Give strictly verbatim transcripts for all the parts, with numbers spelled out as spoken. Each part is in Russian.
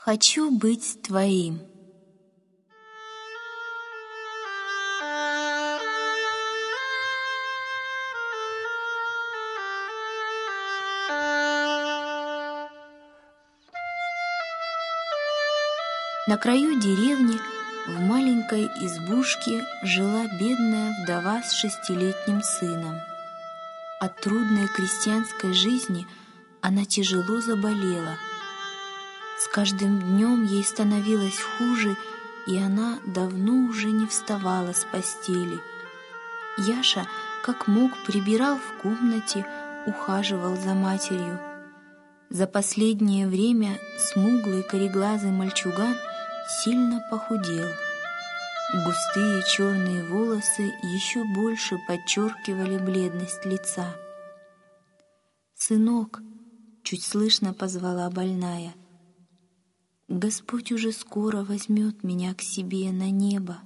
Хочу быть твоим. На краю деревни в маленькой избушке жила бедная вдова с шестилетним сыном. От трудной крестьянской жизни она тяжело заболела. С каждым днем ей становилось хуже, и она давно уже не вставала с постели. Яша, как мог, прибирал в комнате, ухаживал за матерью. За последнее время смуглый кореглазый мальчуган сильно похудел. Густые черные волосы еще больше подчеркивали бледность лица. «Сынок!» — чуть слышно позвала больная. «Господь уже скоро возьмет меня к себе на небо».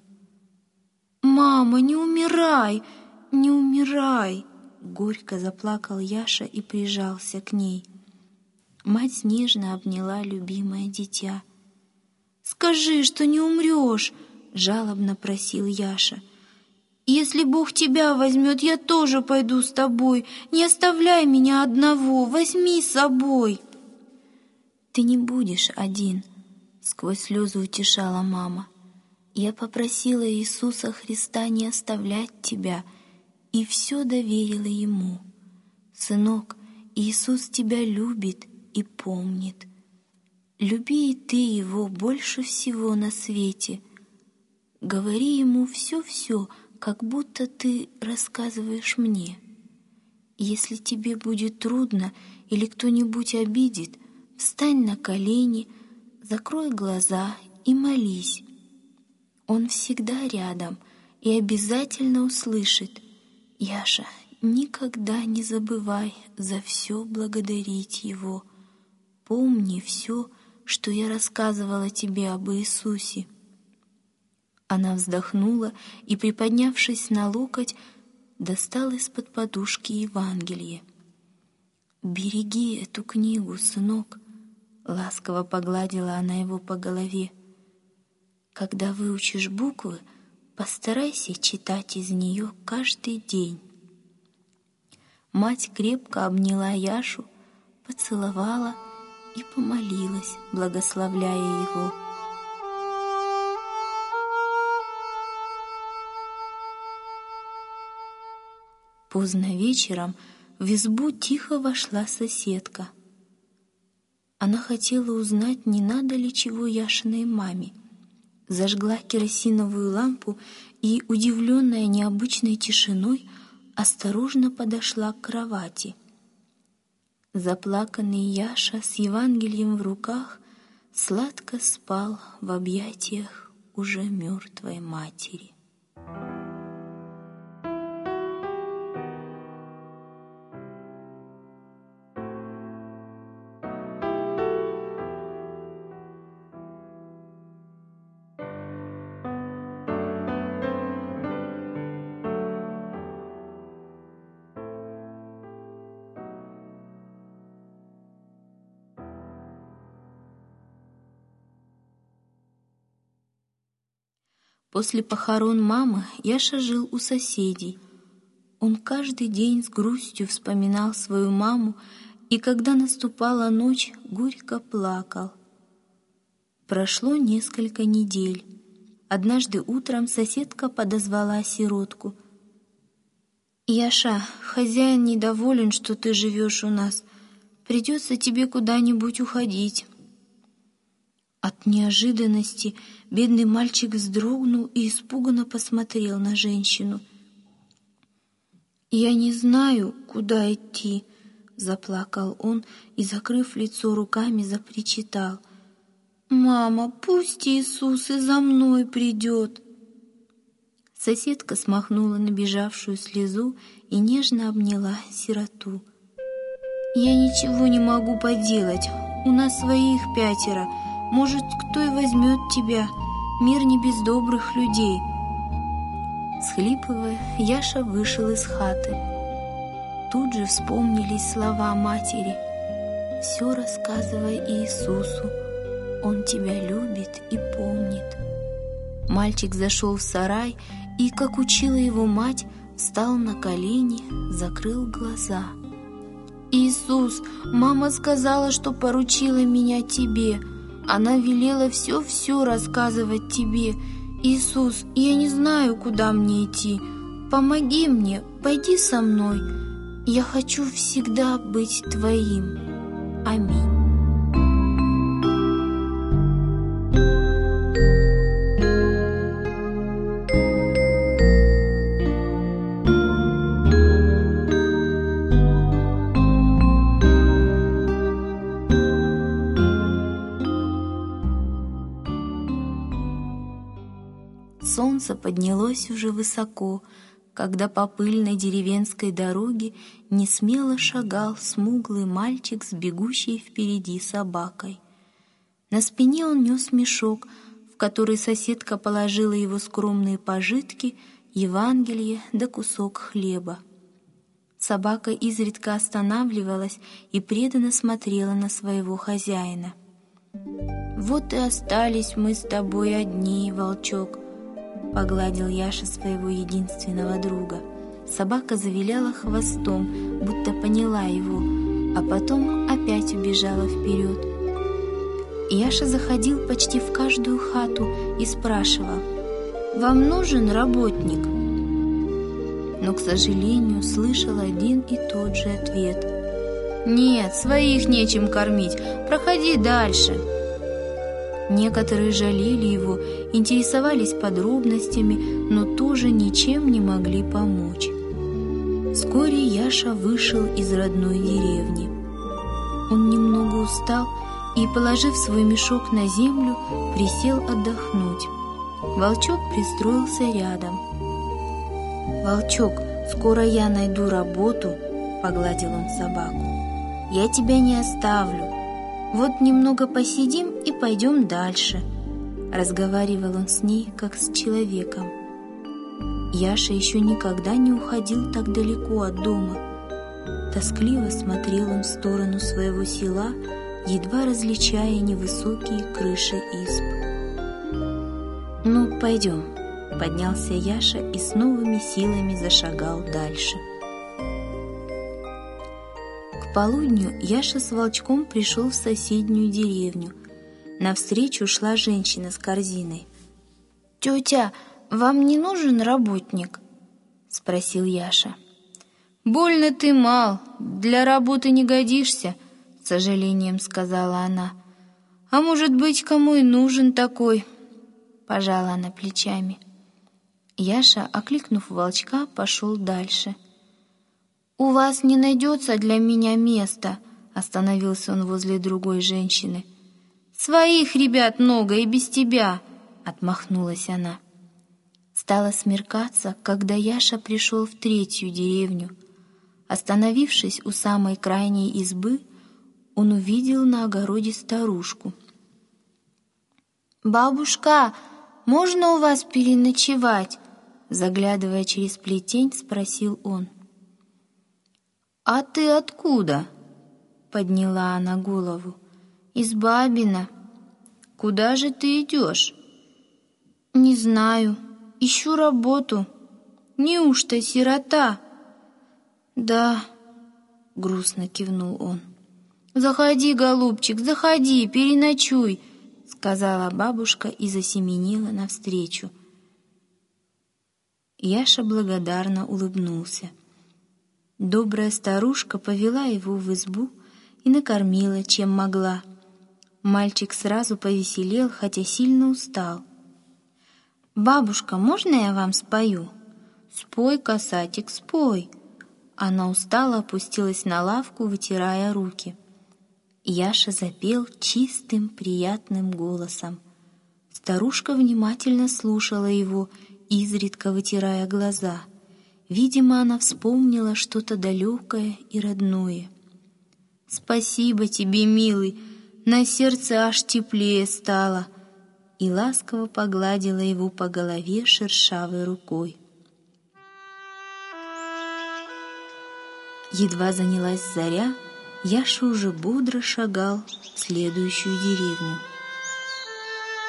«Мама, не умирай! Не умирай!» — горько заплакал Яша и прижался к ней. Мать нежно обняла любимое дитя. «Скажи, что не умрешь!» — жалобно просил Яша. «Если Бог тебя возьмет, я тоже пойду с тобой. Не оставляй меня одного, возьми с собой!» «Ты не будешь один», — сквозь слезы утешала мама. «Я попросила Иисуса Христа не оставлять тебя, и все доверила Ему. Сынок, Иисус тебя любит и помнит. Люби и ты Его больше всего на свете. Говори Ему все-все, как будто ты рассказываешь мне. Если тебе будет трудно или кто-нибудь обидит, встань на колени, закрой глаза и молись. Он всегда рядом и обязательно услышит. Яша, никогда не забывай за все благодарить Его. Помни все, что я рассказывала тебе об Иисусе». Она вздохнула и, приподнявшись на локоть, достала из-под подушки Евангелие. «Береги эту книгу, сынок», — ласково погладила она его по голове. «Когда выучишь буквы, постарайся читать из нее каждый день». Мать крепко обняла Яшу, поцеловала и помолилась, благословляя его. Поздно вечером в избу тихо вошла соседка. Она хотела узнать, не надо ли чего Яшиной маме. Зажгла керосиновую лампу и, удивленная необычной тишиной, осторожно подошла к кровати. Заплаканный Яша с Евангелием в руках сладко спал в объятиях уже мертвой матери. После похорон мамы Яша жил у соседей. Он каждый день с грустью вспоминал свою маму, и когда наступала ночь, горько плакал. Прошло несколько недель. Однажды утром соседка подозвала сиротку. «Яша, хозяин недоволен, что ты живешь у нас. Придется тебе куда-нибудь уходить». От неожиданности бедный мальчик вздрогнул и испуганно посмотрел на женщину. «Я не знаю, куда идти», — заплакал он и, закрыв лицо руками, запричитал. «Мама, пусть Иисус и за мной придет». Соседка смахнула набежавшую слезу и нежно обняла сироту. «Я ничего не могу поделать, у нас своих пятеро. Может, кто и возьмет тебя, мир не без добрых людей». Схлипывая, Яша вышел из хаты. Тут же вспомнились слова матери: «Все рассказывай Иисусу, Он тебя любит и помнит». Мальчик зашел в сарай и, как учила его мать, встал на колени, закрыл глаза. «Иисус, мама сказала, что поручила меня тебе. Она велела все-все рассказывать тебе. Иисус, я не знаю, куда мне идти. Помоги мне, пойди со мной. Я хочу всегда быть твоим. Аминь». Солнце поднялось уже высоко, когда по пыльной деревенской дороге несмело шагал смуглый мальчик с бегущей впереди собакой. На спине он нес мешок, в который соседка положила его скромные пожитки, Евангелие да кусок хлеба. Собака изредка останавливалась и преданно смотрела на своего хозяина. «Вот и остались мы с тобой одни, волчок», — погладил Яша своего единственного друга. Собака завиляла хвостом, будто поняла его, а потом опять убежала вперед. Яша заходил почти в каждую хату и спрашивал: «Вам нужен работник?» Но, к сожалению, слышал один и тот же ответ: «Нет, своих нечем кормить, проходи дальше». Некоторые жалели его, интересовались подробностями, но тоже ничем не могли помочь. Вскоре Яша вышел из родной деревни. Он немного устал и, положив свой мешок на землю, присел отдохнуть. Волчок пристроился рядом. «Волчок, скоро я найду работу», — погладил он собаку. «Я тебя не оставлю. Вот немного посидим и пойдем дальше», — разговаривал он с ней, как с человеком. Яша еще никогда не уходил так далеко от дома. Тоскливо смотрел он в сторону своего села, едва различая невысокие крыши изб. «Ну, пойдем», — поднялся Яша и с новыми силами зашагал дальше. К полудню Яша с Волчком пришел в соседнюю деревню. Навстречу шла женщина с корзиной. «Тетя, вам не нужен работник?» — спросил Яша. «Больно ты мал, для работы не годишься», — с сожалением сказала она. «А может быть, кому и нужен такой?» — пожала она плечами. Яша, окликнув Волчка, пошел дальше. «У вас не найдется для меня места», — остановился он возле другой женщины. «Своих ребят много и без тебя», — отмахнулась она. Стало смеркаться, когда Яша пришел в третью деревню. Остановившись у самой крайней избы, он увидел на огороде старушку. «Бабушка, можно у вас переночевать?» Заглядывая через плетень, спросил он. «А ты откуда?» — подняла она голову. «Из Бабина. Куда же ты идешь?» «Не знаю. Ищу работу. Неужто сирота?» «Да», — грустно кивнул он. «Заходи, голубчик, заходи, переночуй», — сказала бабушка и засеменила навстречу. Яша благодарно улыбнулся. Добрая старушка повела его в избу и накормила, чем могла. Мальчик сразу повеселел, хотя сильно устал. «Бабушка, можно я вам спою?» «Спой, касатик, спой!» Она устало опустилась на лавку, вытирая руки. Яша запел чистым, приятным голосом. Старушка внимательно слушала его, изредка вытирая глаза. Видимо, она вспомнила что-то далекое и родное. «Спасибо тебе, милый, на сердце аж теплее стало», и ласково погладила его по голове шершавой рукой. Едва занялась заря, Яша уже бодро шагал в следующую деревню.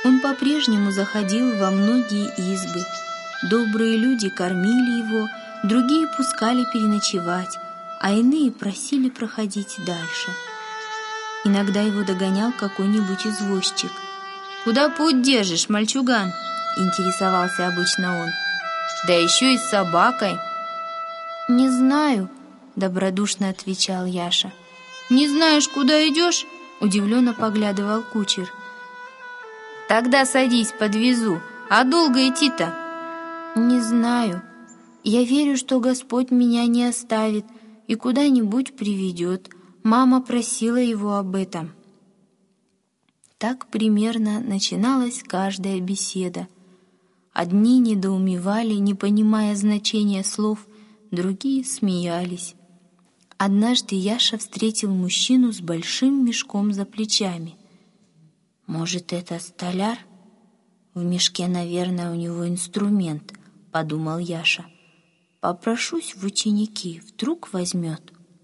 Он по-прежнему заходил во многие избы. Добрые люди кормили его, другие пускали переночевать, а иные просили проходить дальше. Иногда его догонял какой-нибудь извозчик. «Куда путь держишь, мальчуган?» — интересовался обычно он. «Да еще и с собакой». «Не знаю», — добродушно отвечал Яша. «Не знаешь, куда идешь?» — удивленно поглядывал кучер. «Тогда садись, подвезу. А долго идти-то?» «Не знаю. Я верю, что Господь меня не оставит и куда-нибудь приведет. Мама просила его об этом». Так примерно начиналась каждая беседа. Одни недоумевали, не понимая значения слов, другие смеялись. Однажды Яша встретил мужчину с большим мешком за плечами. «Может, это столяр? В мешке, наверное, у него инструмент», — подумал Яша. «Попрошусь в ученики, вдруг возьмет».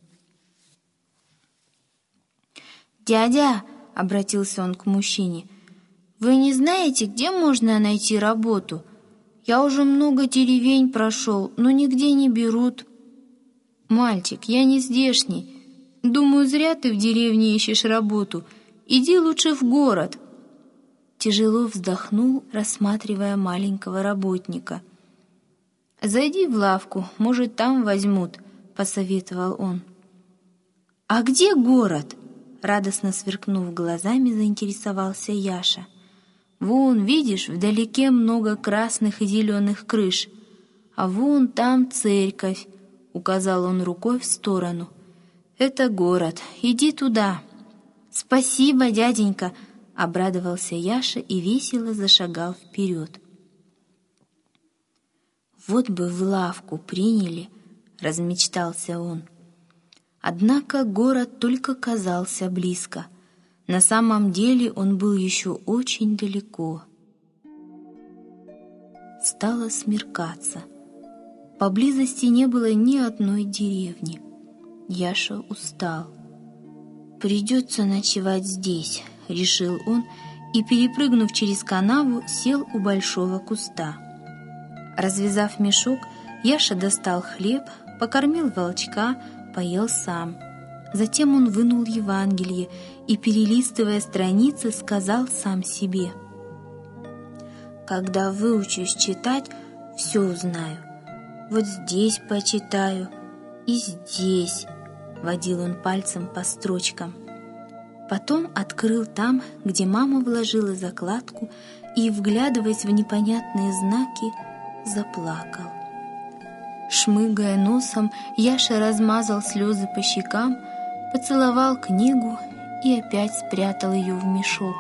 «Дядя», — обратился он к мужчине, — «вы не знаете, где можно найти работу? Я уже много деревень прошел, но нигде не берут». «Мальчик, я не здешний. Думаю, зря ты в деревне ищешь работу. Иди лучше в город». Тяжело вздохнул, рассматривая маленького работника. «Зайди в лавку, может, там возьмут», — посоветовал он. «А где город?» — радостно сверкнув глазами, заинтересовался Яша. «Вон, видишь, вдалеке много красных и зеленых крыш, а вон там церковь», — указал он рукой в сторону. «Это город, иди туда». «Спасибо, дяденька», — обрадовался Яша и весело зашагал вперед. «Вот бы в лавку приняли», — размечтался он. Однако город только казался близко. На самом деле он был еще очень далеко. Стало смеркаться. Поблизости не было ни одной деревни. Яша устал. «Придется ночевать здесь», — решил он, и, перепрыгнув через канаву, сел у большого куста. Развязав мешок, Яша достал хлеб, покормил волчка, поел сам. Затем он вынул Евангелие и, перелистывая страницы, сказал сам себе: «Когда выучусь читать, все узнаю. Вот здесь почитаю и здесь», — водил он пальцем по строчкам. Потом открыл там, где мама вложила закладку, и, вглядываясь в непонятные знаки, заплакал. Шмыгая носом, Яша размазал слезы по щекам, поцеловал книгу и опять спрятал ее в мешок.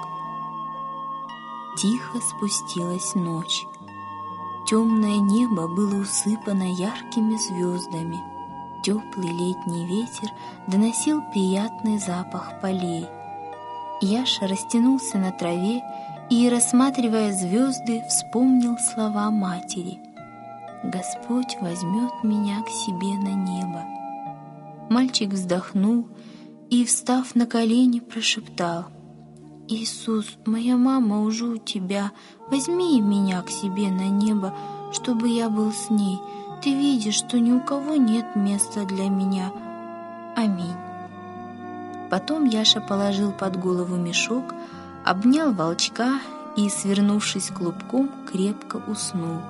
Тихо спустилась ночь. Темное небо было усыпано яркими звездами. Теплый летний ветер доносил приятный запах полей. Яша растянулся на траве и, рассматривая звезды, вспомнил слова матери: «Господь возьмет меня к себе на небо». Мальчик вздохнул и, встав на колени, прошептал: «Иисус, моя мама уже у тебя, возьми меня к себе на небо, чтобы я был с ней. Ты видишь, что ни у кого нет места для меня. Аминь». Потом Яша положил под голову мешок, обнял волчка и, свернувшись клубком, крепко уснул.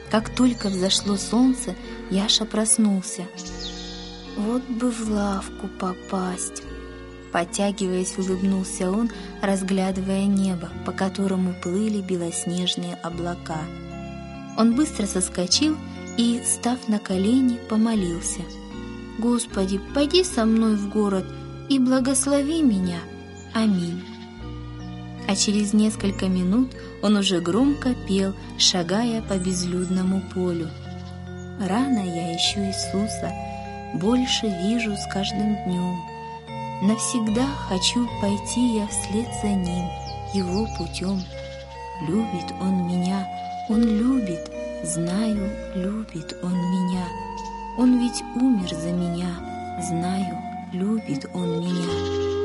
Как только взошло солнце, Яша проснулся. «Вот бы в лавку попасть!» Потягиваясь, улыбнулся он, разглядывая небо, по которому плыли белоснежные облака. Он быстро соскочил и, став на колени, помолился. «Господи, пойди со мной в город и благослови меня. Аминь». А через несколько минут он уже громко пел, шагая по безлюдному полю. «Рано я ищу Иисуса, больше вижу с каждым днем. Навсегда хочу пойти я вслед за Ним, Его путем. Любит Он меня, Он любит, знаю, любит Он меня. Он ведь умер за меня, знаю, любит Он меня».